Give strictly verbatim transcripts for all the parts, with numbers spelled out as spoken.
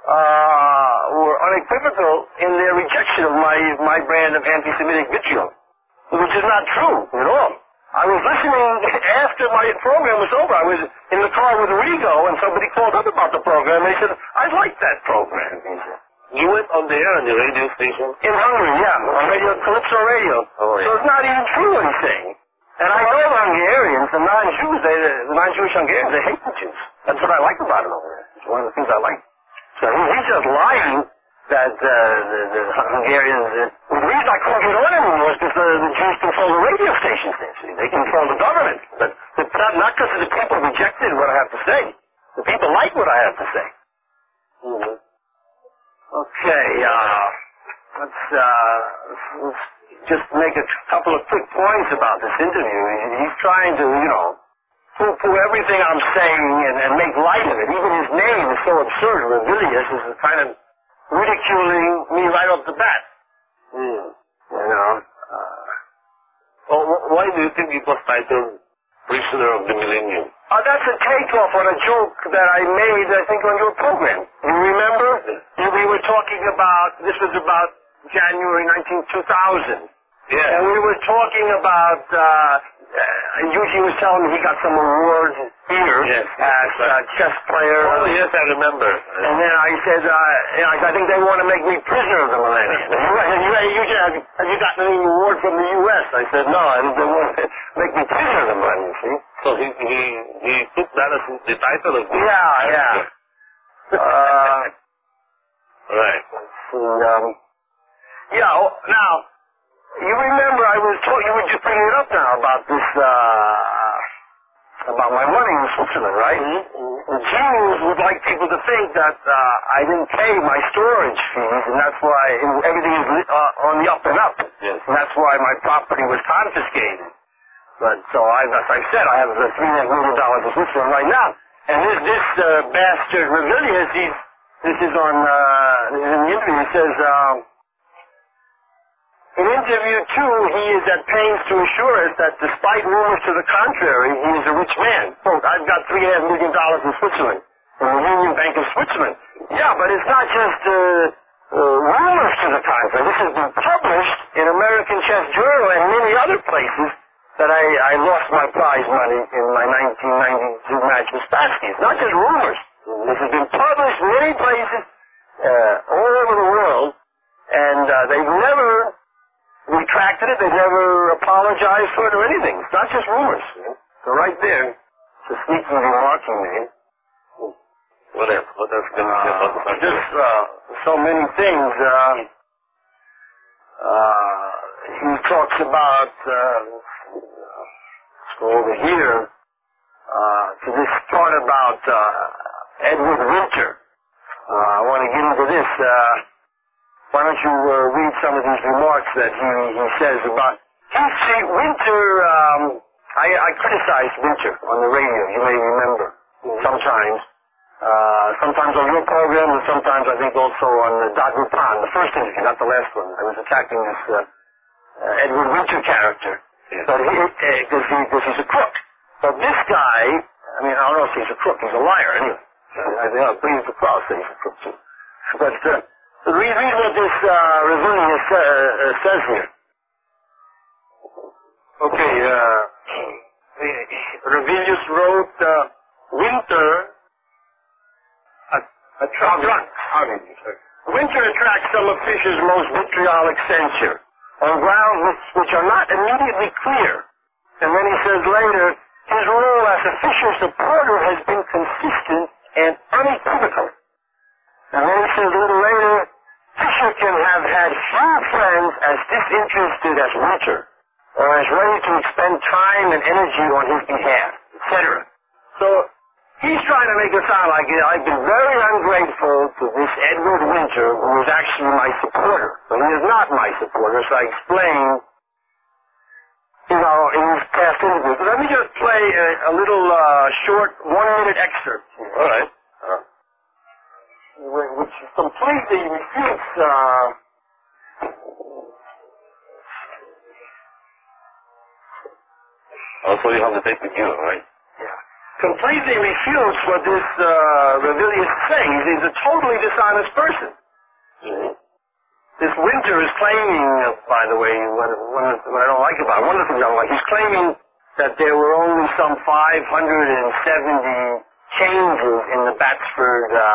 uh, were unequivocal in their rejection of my, my brand of anti-Semitic vitriol, which is not true at all. I was listening after my program was over. I was in the car with Rigo, and somebody called up about the program. They said, I like that program, he said. You went on the air on the radio station? In Hungary, yeah, on radio, Calypso Radio. Oh, yeah. So it's not even true what he's saying. And I know the Hungarians, the non-Jews, they, the non-Jewish Hungarians, they hate the Jews. That's what I like about it over there. It's one of the things I like. So he, he's just lying that uh, the, the Hungarians... Uh, well, the reason I can't get on anymore is because the, the Jews control the radio stations there. See? They control the government. But it's not, not because the people rejected what I have to say. The people like what I have to say. Mm-hmm. Okay, uh, let's, uh, let's just make a couple of quick points about this interview. He's trying to, you know, poo-poo everything I'm saying and, and make light of it. Even his name is so absurd. Revilius is kind of ridiculing me right off the bat. Mm. You know? Uh, well, why do you think it was titled Prisoner of the Millennium? Uh, that's a takeoff on a joke that I made, I think, on your program. You remember? You, we were talking about, this was about January nineteenth, two thousand. Yeah. And we were talking about, uh, uh, Yuji was telling me he got some award here yes, as a uh, chess player. Oh, yes, I remember. And then I said, uh, you know, I think they want to make me prisoner of the millennium. And you, you, you, have, have you gotten any award from the U S? I said, no, I think they want to make me prisoner of the millennium, see? So he, he, he took that as the title of the... Yeah, yeah. uh, right. see, um, yeah, oh, now, you remember I was told, you were just bringing it up now about this, uh, about my money in Switzerland, right? Mm-hmm. The Jews would like people to think that, uh, I didn't pay my storage fees, and that's why everything is uh, on the up and up. Yes. And that's why my property was confiscated. But, so I, as I said, I have uh, three and a half million dollars in Switzerland right now. And this, this, uh, bastard Revilius, he's, this is on, uh, this is in the interview, he says, um, in interview two, he is at pains to assure us that despite rumors to the contrary, he is a rich man. Quote, I've got three and a half million dollars in Switzerland, in the Union Bank of Switzerland. Yeah, but it's not just, uh, uh, rumors to the contrary. This has been published in American Chess Journal and many other places that I, I lost my prize money in my nineteen ninety-two match with Spassky. It's not just rumors. This has been published in many places, uh, all over the world, and, uh, they've never retracted it. They never apologized for it or anything. It's not just rumors. So right there, it's a sneaky remark he made. What else? What else can you say about the uh, Just uh, so many things. Uh, uh, he talks about, uh, let's go over here, uh, to this part about uh, Edward Winter. Uh, I want to get into this. Uh, Why don't you uh, read some of these remarks that he, he says about... You see, Winter, um, I, I criticized Winter on the radio, you may remember, sometimes. Uh, sometimes on your program, and sometimes I think also on the Dagupan, the first interview, not the last one. I was attacking this uh, uh, Edward Winter character. Yes. But he, because uh, he, cause he's a crook. But this guy, I mean, I don't know if he's a crook, he's a liar anyway. I think I'll bring the crowd say he's a crook too. But, uh, So read, read what this uh, Revilius uh, uh, says here. Okay, uh, Revilius wrote, uh, Winter attracts, Winter attracts some of Fischer's most vitriolic censure on grounds which, which are not immediately clear. And then he says later, his role as a Fischer supporter has been consistent and unequivocal. And then he says a little later, Fischer can have had few friends as disinterested as Winter, or as ready to expend time and energy on his behalf, et cetera. So, he's trying to make it sound like I've been very ungrateful to this Edward Winter, who is actually my supporter. But he is not my supporter, so I explained, you know, in his past interviews. But let me just play a, a little uh, short one-minute excerpt here. All right. Uh, which completely refutes, uh, also you have to take the view, right? yeah. completely refutes what this uh, Revilius says. He's a totally dishonest person. Mm-hmm. This Winter is claiming, uh, by the way, what, what, what I don't like about it, one of the things I don't like, he's claiming that there were only some five hundred seventy changes in the Batsford, uh,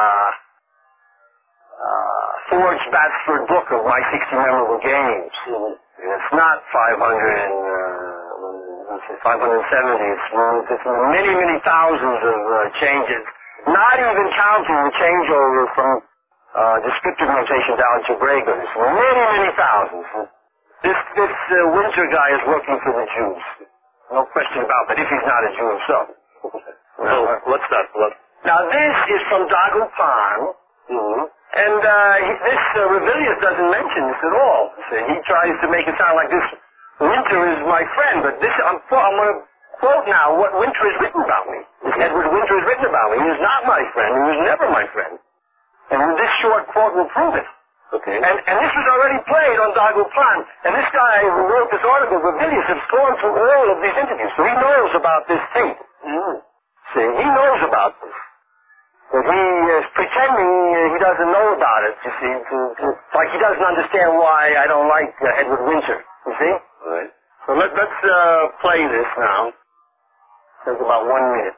uh, forged Batsford book of My sixty Memorable Games. Mm-hmm. And it's not five hundred and, uh, let's say five hundred seventy. It's, it's many, many thousands of uh, changes, not even counting the changeover from uh, descriptive notation to algebraica. It's many, many thousands. This, this uh, Winter guy is working for the Jews. No question about that, if he's not a Jew himself. So, what's that? What? Now, this is from Dagupan, Mm-hmm. and uh, he, this uh, Revilius doesn't mention this at all. See, he tries to make it sound like this Winter is my friend, but this, I'm, I'm going to quote now what Winter has written about me. This Edward Winter has written about me. He is not my friend. He was never my friend. And this short quote will prove it. Okay. And, and this was already played on Dagupan. And this guy who wrote this article, Revilius, has gone through all of these interviews. So he knows about this tape. Mm. See, he knows about this. But he is pretending uh, he doesn't know about it, you see. To, to, like he doesn't understand why I don't like uh, Edward Winter, you see. Right. So let, let's uh, play this now. Take about one minute.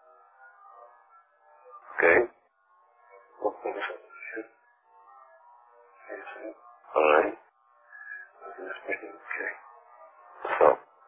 Okay. All right. Okay. So.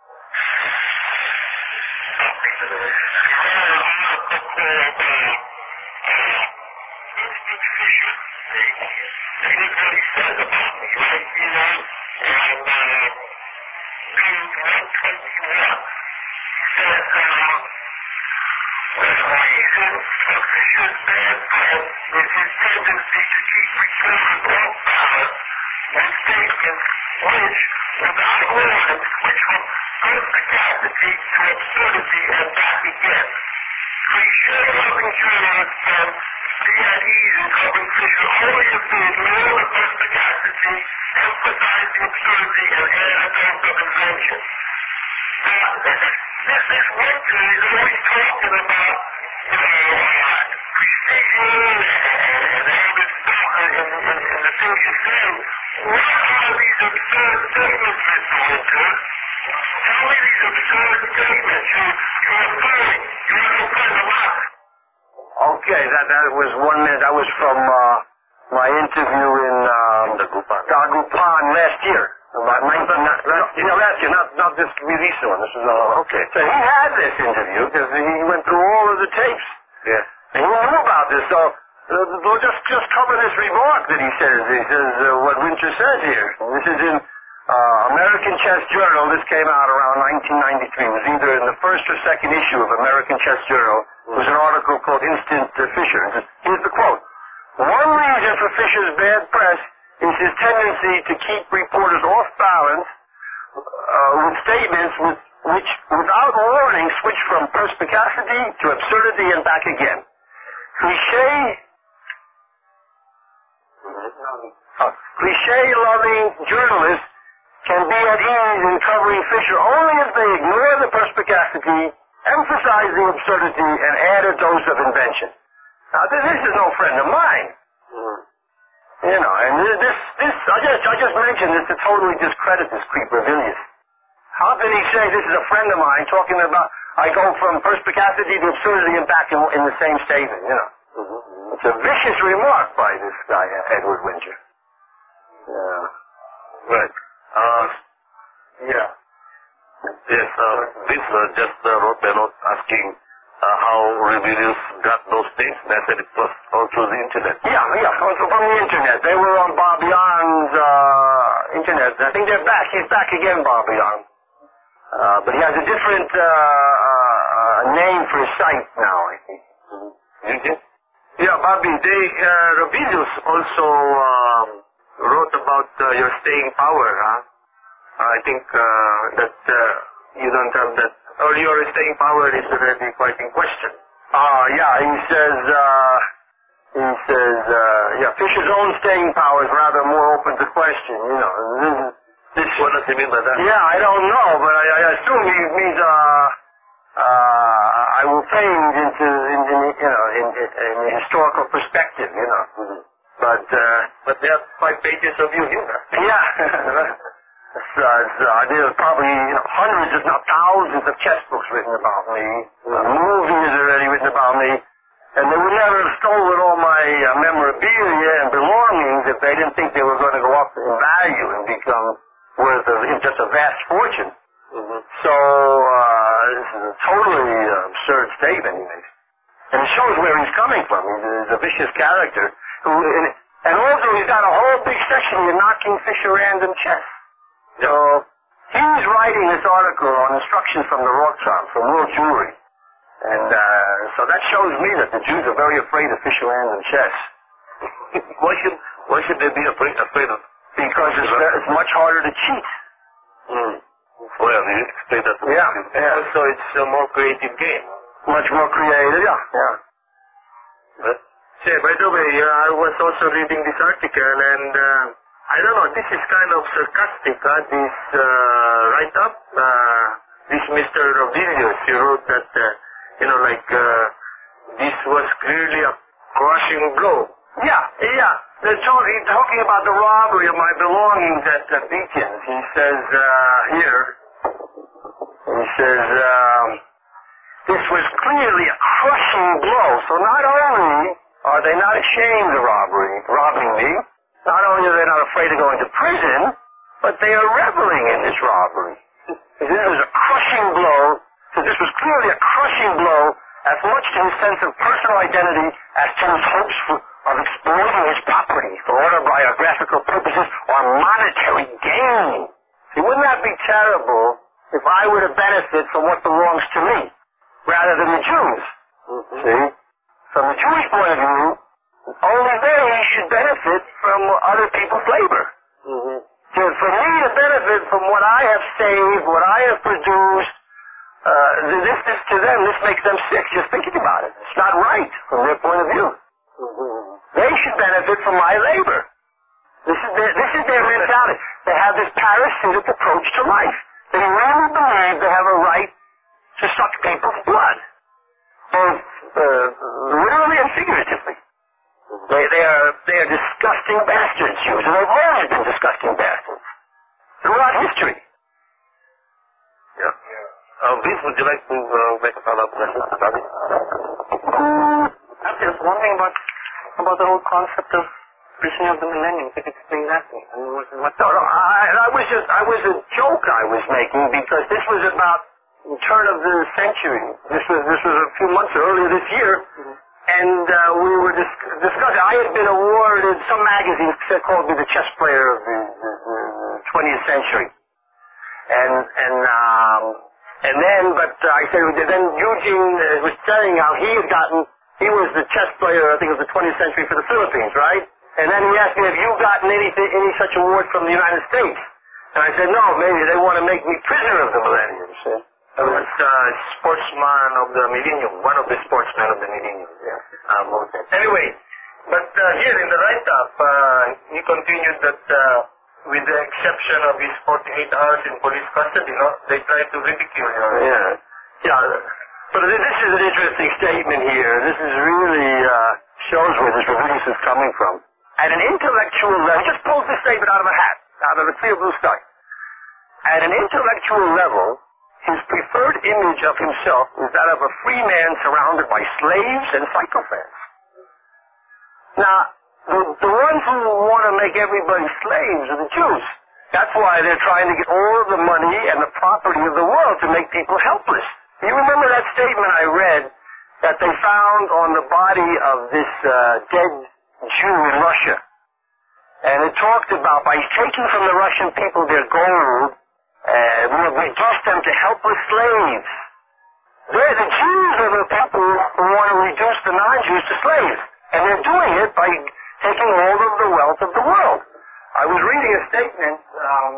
Okay, that, that was one minute. That was from uh, my interview in um, Dagupan. Dagupan last year. About nineteen, not, last, you know, last year, not, not this release one. This was uh, Okay. So he had this interview because he went through all of the tapes. Yeah. And he knew about this, so uh, we'll just, just cover this remark that he says. He says uh, what Winter says here. This is in uh, American Chess Journal. This came out around nineteen ninety-three. It was either in the first or second issue of American Chess Journal. It was an article called Instant uh, Fischer. Here's the quote. One reason for Fischer's bad press is his tendency to keep reporters off balance uh, with statements with, which, without warning, switch from perspicacity to absurdity and back again. Cliché, uh, cliché-loving journalists can be at ease in covering Fischer only if they ignore the perspicacity, emphasize the absurdity, and add a dose of invention. Now, this, this is no friend of mine. Mm. You know, and this, this, I just, I just mentioned this to totally discredit this creep Revilius. How can he say this is a friend of mine talking about, I go from perspicacity to absurdity and back in, in the same statement, you know? Mm-hmm. It's a vicious remark by this guy, Edward Winter. Yeah. Right. Uh, Yeah. yes, uh, this uh, just uh, wrote a note asking uh, how Revilius got those things. And I said it was all through the internet. Yeah, yeah, from, from the internet. They were on Bob Young's uh, internet. I think they're back. He's back again, Bob Young. Uh, but he has a different uh, uh, name for his site now, I think. Mm-hmm. Yeah, Bobby, they, uh, Revilius also um, wrote about uh, your staying power, huh? I think uh, that uh, you don't have that, or your staying power is already quite in question. Uh, yeah, he says, uh, he says, uh, yeah, Fischer's own staying power is rather more open to question, you know. This, this, What does he mean by that? yeah, I don't know, but I, I assume he means, uh, uh, I I will fade into, in, in, you know, in, in, in the historical perspective, you know. Mm-hmm. But, uh, but there are five pages of you here. Yeah. it's, uh, it's, uh, there's probably, you know, hundreds, if not thousands of chess books written about me. Mm-hmm. Uh, movies already written about me. And they would never have stolen all my uh, memorabilia and belongings if they didn't think they were going to go up in value and become worth a, just a vast fortune. Mm-hmm. So, uh, this is a totally uh, absurd statement he makes. And it shows where he's coming from. He's a vicious character. Who, and, and also he's got a whole big section here knocking Fisher random chess. So, he's writing this article on instructions from the Rothschild, from World Jewelry. And, uh, so that shows me that the Jews are very afraid of Fisher random chess. why should, why should they be afraid, afraid of? Because it's, it's much harder to cheat. Mm. Well, you explain that to me. Yeah, yeah. So it's a more creative game. Much more creative, yeah, yeah. But, say, by the way, uh, I was also reading this article, and uh, I don't know, this is kind of sarcastic, huh? This uh, write-up, uh, this Mister Rovilius, he wrote that, uh, you know, like, uh, this was clearly a crushing blow. Yeah, yeah. They're talking, talking about the robbery of my belongings at uh, Beacon's. He says, uh, here, he says, um, this was clearly a crushing blow. So not only are they not ashamed of robbery, robbing me, not only are they not afraid of going to prison, but they are reveling in this robbery. This was a crushing blow. So this was clearly a crushing blow as much to his sense of personal identity as to his hopes for, of exploiting his property for autobiographical purposes or monetary gain. See, wouldn't that be terrible if I were to benefit from what belongs to me rather than the Jews? Mm-hmm. See? From the Jewish point of view, only they should benefit from other people's labor. Mm-hmm. So for me to benefit from what I have saved, what I have produced, uh, this, this to them, this makes them sick just thinking about it. It's not right from their point of view. Mm-hmm. They should benefit from my labor. This is their, this is their mentality. They have this parasitic approach to life. They really believe they have a right to suck people's blood, both uh, literally and figuratively. They, they are they are disgusting bastards, Jews, and they've always been disgusting bastards throughout history. Yeah. Uh, Vince, would you like to uh, make a follow-up question about it? Uh, I'm just wondering about about the whole concept of prisoner of the millennium. Could you explain that to me? I mean, what, what no, no, I, I was just I was a joke I was making because this was about the turn of the century. This was this was a few months earlier this year. Mm-hmm. And uh, we were dis- discussing, I had been awarded, some magazine called me the chess player of the, the, the twentieth century. And, and, um, and then, but uh, I said, then Eugene uh, was telling how he had gotten, he was the chess player, I think of the twentieth century for the Philippines, right? And then he asked me, have you gotten anything, any such award from the United States? And I said, no, maybe they want to make me prisoner of the millennium, see? I was uh, sportsman of the millennium, one of the sportsmen of the millennium. Yeah. Um, okay. Anyway, but uh, here in the write-up, uh, he continued that uh, with the exception of his forty-eight hours in police custody, no, they tried to ridicule you. Yeah. Yeah. But this is an interesting statement here. This is really uh, shows where this Rovilius is coming from. At an intellectual level, just pulls this statement out of a hat, out of a clear blue sky. At an intellectual level, his preferred image of himself is that of a free man surrounded by slaves and sycophants. Now, the, the ones who want to make everybody slaves are the Jews. That's why they're trying to get all of the money and the property of the world to make people helpless. You remember that statement I read that they found on the body of this uh, dead Jew in Russia? And it talked about by taking from the Russian people their gold, Uh, we have reduced them to helpless slaves. They're the Jews are the people who want to reduce the non-Jews to slaves. And they're doing it by taking hold of the wealth of the world. I was reading a statement um,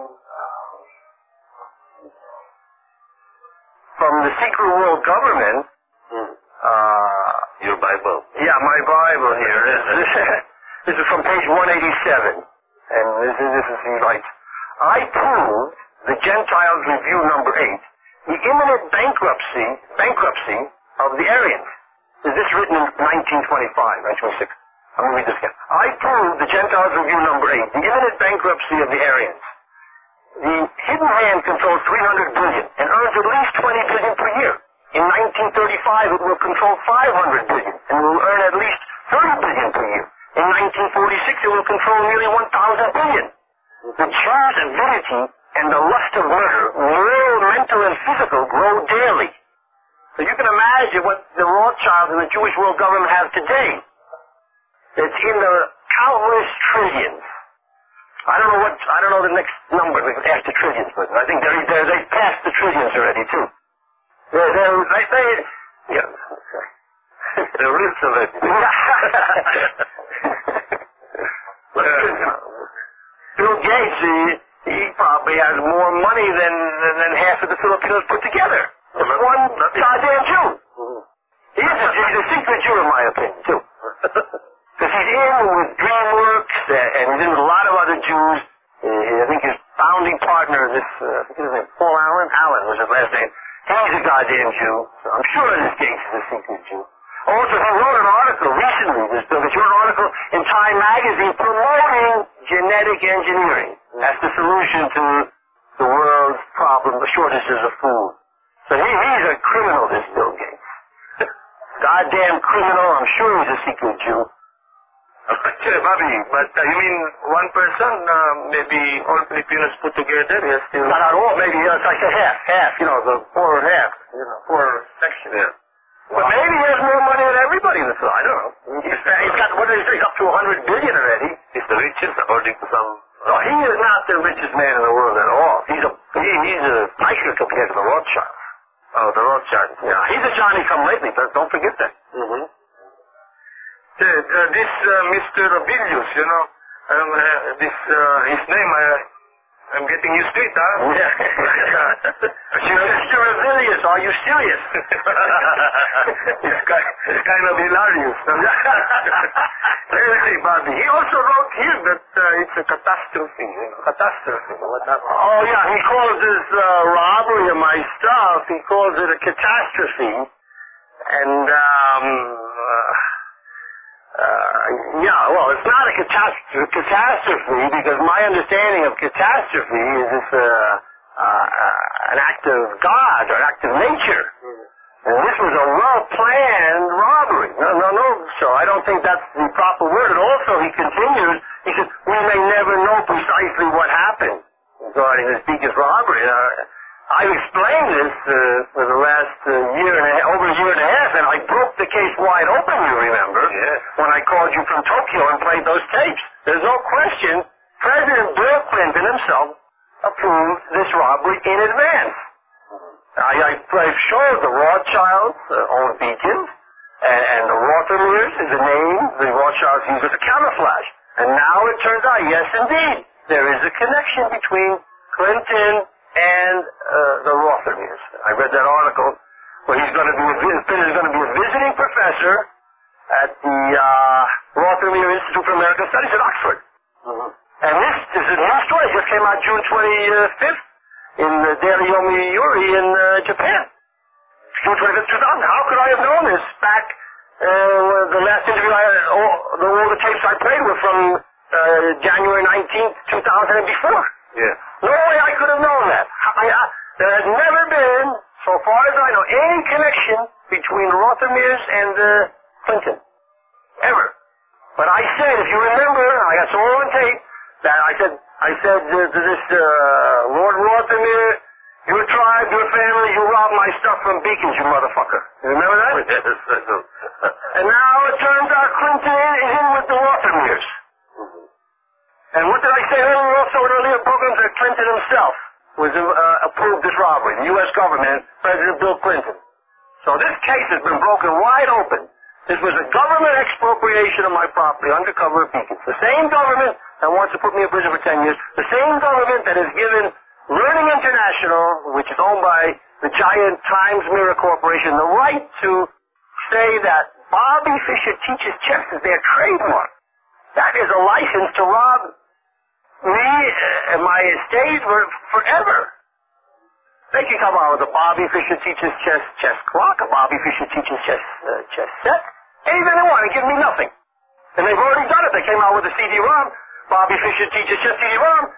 from the Secret World Government. Uh, Your Bible. Yeah, my Bible here. This, this, this is from page one eighty-seven. And this is, this is he writes, I proved the Gentiles Review number eight, the imminent bankruptcy, bankruptcy of the Aryans. Is this written in nineteen twenty-five, nineteen twenty-six? I'm going to read this again. I prove, the Gentiles Review number eight, the imminent bankruptcy of the Aryans. The hidden hand controls three hundred billion and earns at least twenty billion per year. In nineteen thirty-five, it will control five hundred billion and will earn at least thirty billion per year. In nineteen forty-six, it will control nearly one thousand billion. The Jews' avidity and the lust of murder, moral, mental, and physical, grow daily. So you can imagine what the Rothschilds and the Jewish world government have today. It's in the countless trillions. I don't know what, I don't know the next number after trillions, but I think they're, they're, they've passed the trillions already, too. They're, they're, they, they, yeah. The roots of it. Bill Gates, he, he probably has more money than, than half of the Filipinos put together. It's one goddamn Jew. He is a, he's a secret Jew, in my opinion, too. Because he's in with DreamWorks, uh, and he's in with a lot of other Jews. Uh, I think his founding partner, this, uh, I think his name, Paul Allen? Allen was his last name. He's a goddamn Jew. So I'm sure this Gates is a secret Jew. Also, he wrote an article recently, this Bill Gates wrote an article in Time Magazine promoting genetic engineering. That's the solution to the world's problem, the shortages of food. So he, he's a criminal, this Bill Gates. Goddamn criminal. I'm sure he's a secret Jew. Okay, Bobby, but uh, you mean one person, uh, maybe all Filipinos put together, yes, still... Not at all, maybe, uh, like I said, half, half, you know, the poor half, you know, poor section. Yeah. But maybe he has more money than everybody in the film. I don't know. He's, he's got, what did he say, he's up to one hundred billion already. He's the richest, according to some... No, he is not the richest man in the world at all. He's a, he, he's a nicer compared to the Rothschilds. Oh, the Rothschilds. Yeah, he's a Johnny-come-lately, but don't forget that. Mm-hmm. Uh, uh, this uh, Mister Bilius, you know, um, uh, this, uh, his name, I, I'm getting used to it, huh? Yeah. Mister Bilius, are you serious? it's, kind, it's kind of hilarious. Really, Bobby. He also wrote here that uh, it's a catastrophe, you know, catastrophe. What happened? Oh, yeah, he calls this uh, robbery of my stuff, he calls it a catastrophe. And, um... Uh, Uh, yeah, well, it's not a catastrophe, catastrophe because my understanding of catastrophe is this uh, uh, uh, an act of God or an act of nature. And this was a well-planned robbery. No, no, no. So I don't think that's the proper word. And also, he continues, he says, we may never know precisely what happened regarding this Beacon's robbery. Uh, I've explained this uh, for the last uh, year and a half, over a year and a half, and I broke the case wide open, you remember, yes. when I called you from Tokyo and played those tapes. There's no question, President Bill Clinton himself approved this robbery in advance. I, I, I've showed the Rothschilds uh, own Beacons, and, and the Rothermeers is a name the Rothschilds use as a camouflage. And now it turns out, yes, indeed, there is a connection between Clinton and uh, the Rothermeers. I read that article where he's going to be a, Clinton is going to be a visiting professor at the uh, Rothermere Institute for American Studies at Oxford. Mm-hmm. And this, this is a new story. It just came out June twenty-fifth in the Daily Yomiuri in uh, Japan. June twenty-fifth, two thousand. How could I have known this back uh, the last interview I had, all the, all the tapes I played were from uh, January nineteenth, two thousand and before. Yeah. No way I could have known that. I, I, there has never been, so far as I know, any connection between Rothermeers and uh, Clinton. Ever. But I said, if you remember, I got some on tape, that I said, I said uh, to this uh, Lord Rothermere, your tribe, your family, you robbed my stuff from Beacons, you motherfucker. You remember that? Yes, I do. And now it turns out Clinton is in with the Rothermeers. And what did I say earlier also in earlier programs that Clinton himself was uh, approved this robbery, the U S government, President Bill Clinton. So this case has been broken wide open. This was a government expropriation of my property under cover of Beacons. The same government that wants to put me in prison for ten years, the same government that has given Learning International, which is owned by the giant Times Mirror Corporation, the right to say that Bobby Fischer teaches chess is their trademark. That is a license to rob me and my estate for forever. They can come out with a Bobby Fischer teaches chess chess clock, a Bobby Fischer teaches chess uh, chess set, anything they want, and give me nothing. And they've already done it. They came out with a C D ROM, Bobby Fischer teaches chess C D ROM,